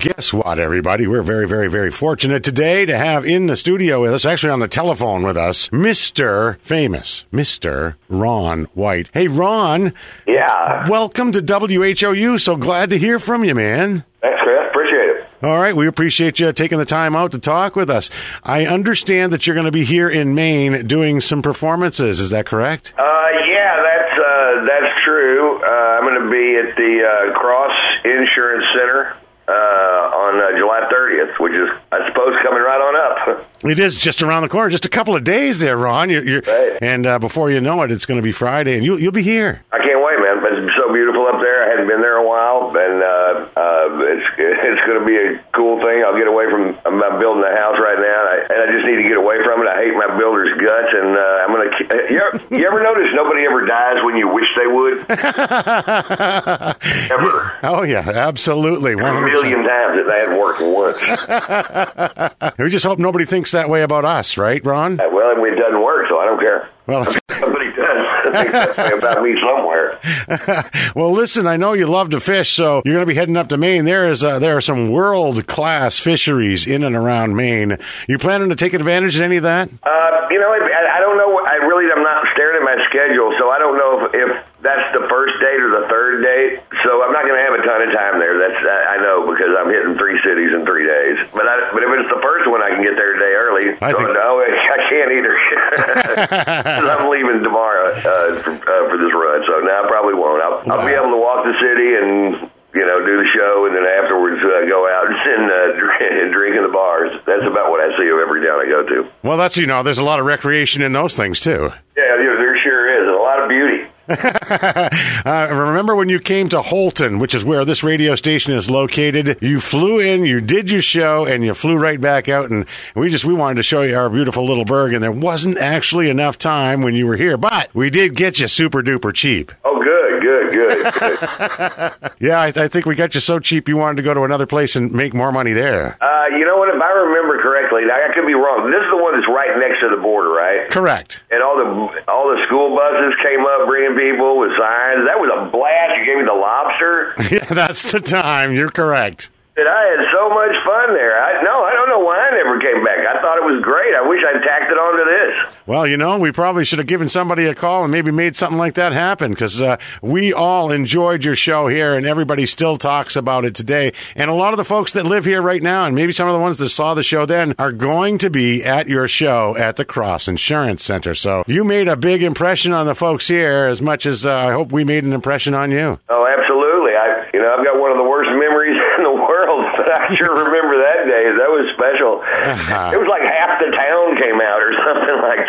guess what, everybody? We're very, very, very fortunate today to have in the studio with us, actually on the telephone with us, Mr. Famous, Mr. Ron White. Hey, Ron. Yeah. Welcome to WHOU. So glad to hear from you, man. Thanks, Chris. Appreciate it. All right. We appreciate you taking the time out to talk with us. I understand that you're going to be here in Maine doing some performances. Is that correct? That's true. I'm going to be at the Cross Insurance Center on July 30th, which is, I suppose, coming right on up. It is just around the corner. Just a couple of days there, Ron. Right. And before you know it, it's going to be Friday, and you'll be here. I can't wait, man. It's so beautiful up there. I hadn't been there in a while, and it's going to be a cool thing. I'll get away from. I'm building a house right now, and I just need to get away from it. I hate my builder's guts, and I'm going to. You ever notice nobody ever dies when you wish they would? Ever? Oh yeah, absolutely. 100%. A million times that hadn't worked once. We just hope nobody thinks that way about us, right, Ron? Well, it doesn't work, so I don't care. Well, somebody does. I think that way about me somewhere. Well, listen, I know you love to fish, so you're going to be heading up to Maine. There are some world-class fisheries in and around Maine. You planning to take advantage of any of that? I don't know. I'm not staring at my schedule, so I don't know if that's the first date or the third date. So I'm not going to have a ton of time there. I know, because I'm hitting 3 cities in 3 days. But if it's the first one, I can get there a day early. No, I can't either. I'm leaving tomorrow for this run, so no, I probably won't. I'll be able to walk the city and do the show, and then afterwards go out and drink in the bars. That's about what I see of every town I go to. Well, there's a lot of recreation in those things, too. Yeah, there sure is. And a lot of beauty. Remember when you came to Holton, which is where this radio station is located? You flew in, you did your show, and you flew right back out, and we wanted to show you our beautiful little burg, and there wasn't actually enough time when you were here, but we did get you super duper cheap. Oh, good. Yeah, I think we got you so cheap you wanted to go to another place and make more money there. You know what? If I remember correctly, I could be wrong. This is the one that's right next to the border, right? Correct. And all the school buses came up bringing people with signs. That was a blast. You gave me the lobster. Yeah, that's the time. You're correct. And I had so much fun there. I don't know why I never came back. I thought it was great. I wish I'd tacked it onto this. Well, we probably should have given somebody a call and maybe made something like that happen, because we all enjoyed your show here, and everybody still talks about it today. And a lot of the folks that live here right now, and maybe some of the ones that saw the show then, are going to be at your show at the Cross Insurance Center. So you made a big impression on the folks here, as much as I hope we made an impression on you. Oh, absolutely. I've got one of the worst memories in the world, but I sure remember that day. That was special. It was like half the town came out or something like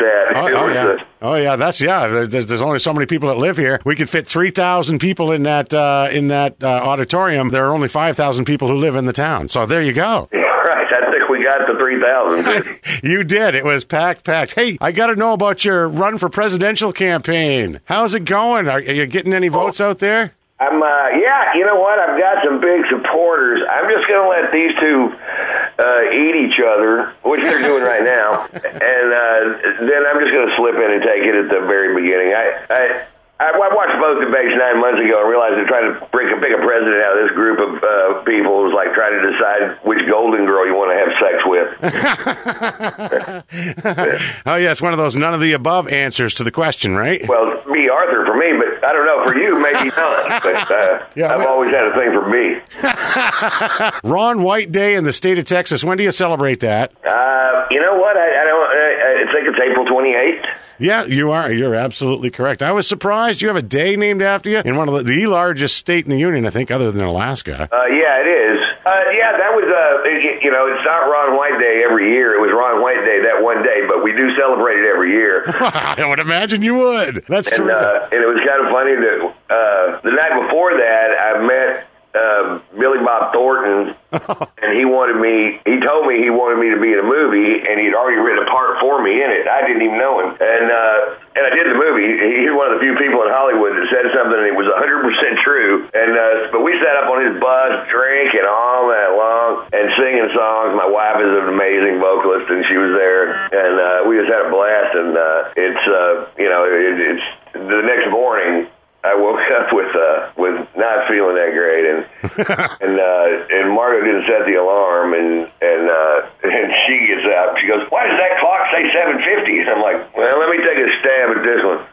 that. There's only so many people that live here. We could fit 3,000 people in that auditorium. There are only 5,000 people who live in the town. So there you go. Yeah, right. I think we got the 3,000. You did. It was packed. Hey, I got to know about your run for presidential campaign. How's it going? Are you getting any votes out there? You know what? I've got some big supporters. I'm just going to let these two eat each other, which they're doing right now, and then I'm just going to slip in and take it at the very beginning. I watched both debates 9 months ago and realized they're trying to pick a president out of this group of people who's like trying to decide which golden girl you want to have sex with. Oh, yeah, it's one of those none of the above answers to the question, right? Well, B. Arthur for me, but I don't know, for you, maybe not. But I've always had a thing for B. Ron White Day in the state of Texas. When do you celebrate that? You know what? I think it's April 28th. Yeah, you are. You're absolutely correct. I was surprised you have a day named after you in one of the largest state in the union, I think, other than Alaska. Yeah, it is. That was, it's not Ron White Day every year. It was Ron White Day that one day, but we do celebrate it every year. I would imagine you would. That's true. And it was kind of funny that the night before that, I met Billy Bob Thornton, and he told me he wanted me to be in a movie, and he'd already written a part for me in it. I didn't even know him. And I did the movie. He's one of the few people in Hollywood that said something and it was 100% true. But we sat up on his bus drinking all that long and singing songs. My wife is an amazing vocalist, and she was there, and we just had a blast. And it's the next morning, I woke up with not feeling that great, and Margo didn't set the alarm, and she gets up. She goes, "Why does that clock say 7:50?" And I'm like, "Well, let me take a stab at this one."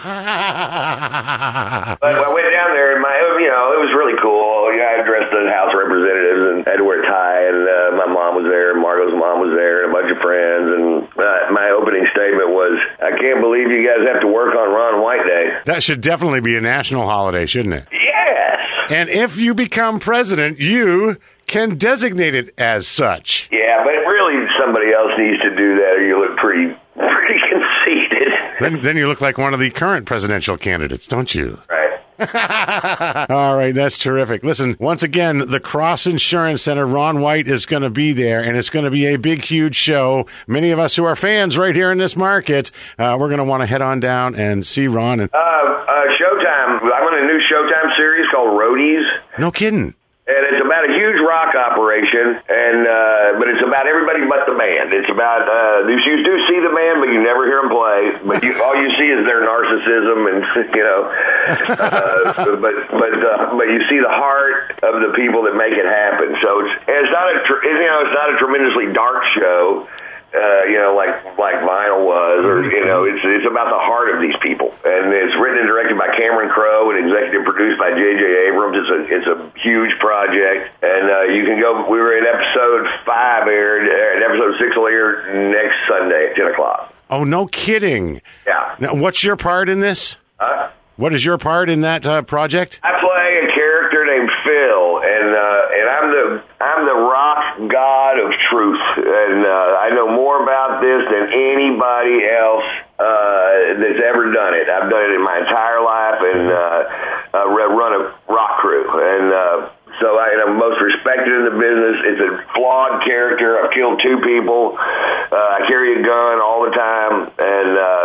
But I went down there, and it was really cool. I addressed the House representatives and had to wear a tie, and my mom was there, and Margo's mom was there, and a bunch of friends. And my opening statement was, "I can't believe you guys have to work on Ron White Day." That should definitely be a national holiday, shouldn't it? Yes. And if you become president, you can designate it as such. Yeah, but really somebody else needs to do that, or you look pretty conceited. Then you look like one of the current presidential candidates, don't you? Right. All right, that's terrific. Listen, once again, the Cross Insurance Center, Ron White is going to be there, and it's going to be a big, huge show. Many of us who are fans right here in this market, we're going to want to head on down and see Ron. And Showtime. I'm on a new Showtime series called Roadies. No kidding. And it's about a huge rock operation, but it's about everybody but the band. It's about you do see the band, but you never hear them play. But all you see is their narcissism, and but you see the heart of the people that make it happen. So it's not a tremendously dark show. Like Vinyl was, or it's about the heart of these people, and it's written and directed by Cameron Crowe and executive produced by J.J. Abrams. It's a huge project, and you can go. We were in episode 5 aired, and episode 6 will air next Sunday at 10:00. Oh, no kidding! Yeah. Now, what's your part in this? What is your part in that project? I play a character named Phil, and I'm the rock god of truth, and I know more about this than anybody else that's ever done it. I've done it in my entire life, and run a rock crew, and so I'm most respected in the business. It's a flawed character. I've killed 2 people. I carry a gun all the time, and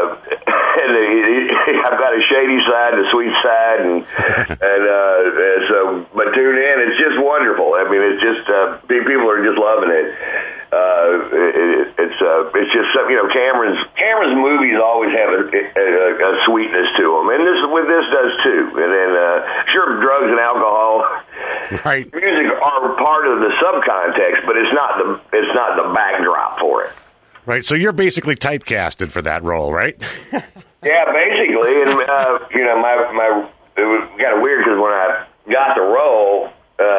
I've got a shady side, a sweet side, and so. But tune in. It's just wonderful. I mean, it's just people are just loving it. It's just Cameron's movies always have a sweetness to them, and this does too. And then sure, drugs and alcohol. Right. Music are part of the subcontext, but it's not the backdrop for it. Right. So you're basically typecasted for that role, right? Yeah, basically. And it was kind of weird because when I got the role,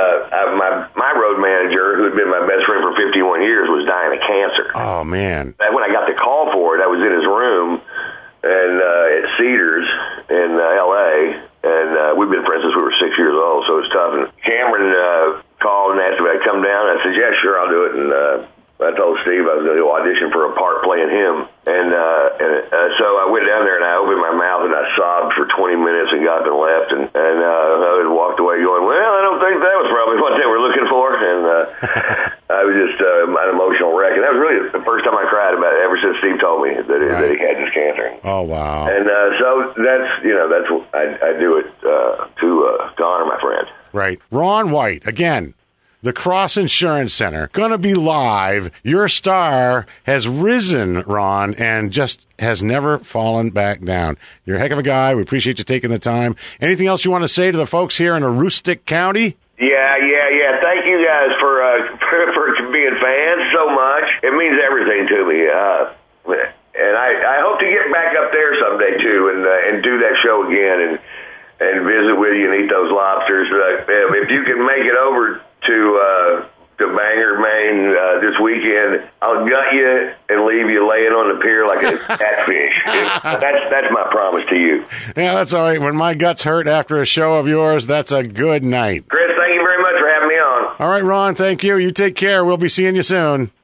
my road manager, who had been my best friend for 51 years, was dying of cancer. Oh man! And when I got the call for it, I was in his room and at Cedars in L.A. And we've been friends since we were 6 years old, so it's tough. And Cameron called and asked if I'd come down. I said, "Yeah, sure, I'll do it." And I told Steve I was going to go audition for a part playing him. And so I went down there and I opened my mouth and I sobbed for 20 minutes and got up and left. And I walked away going, "Well, I don't think that was probably what they were looking for." And I was just an emotional wreck. And that was really the first time I cried about it ever since Steve told me that he had this cancer. Oh, wow. And so that's I do it to honor my friend. Right. Ron White, again. The Cross Insurance Center, going to be live. Your star has risen, Ron, and just has never fallen back down. You're a heck of a guy. We appreciate you taking the time. Anything else you want to say to the folks here in Aroostook County? Yeah. Thank you guys for being fans so much. It means everything to me. And I hope to get back up there someday, too, and do that show again and visit with you and eat those lobsters. If you can make it over to Bangor, Maine this weekend, I'll gut you and leave you laying on the pier like a catfish. That's my promise to you. Yeah, that's all right. When my guts hurt after a show of yours, that's a good night. Chris, thank you very much for having me on. All right, Ron, thank you. You take care. We'll be seeing you soon.